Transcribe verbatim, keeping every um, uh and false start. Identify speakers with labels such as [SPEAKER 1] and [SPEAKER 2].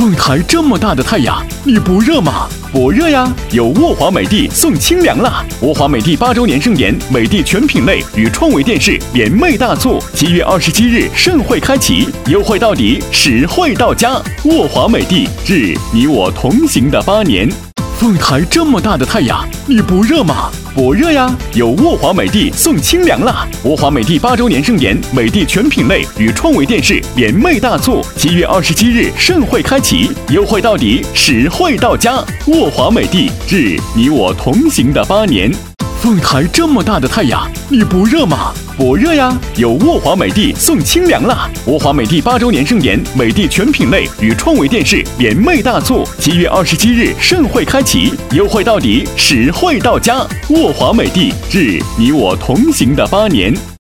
[SPEAKER 1] 凤台这么大的太阳，你不热吗？不热呀，有沃华美的送清凉啦！沃华美的八周年盛典，美的全品类与创维电视联袂大促，七月二十七日盛会开启，优惠到底，实惠到家。沃华美的致你我同行的八年。凤台这么大的太阳，你不热吗？不热呀，有沃华美的送清凉啦！沃华美的八周年盛典，美的全品类与创维电视联袂大促，七月二十七日盛会开启，优惠到底，实惠到家。沃华美的致你我同行的八年。凤台这么大的太阳，你不热吗？不热呀，有沃华美的送清凉啦！沃华美的八周年盛典，美的全品类与创维电视联袂大促，七月二十七日盛会开启，优惠到底，实惠到家。沃华美的致你我同行的八年。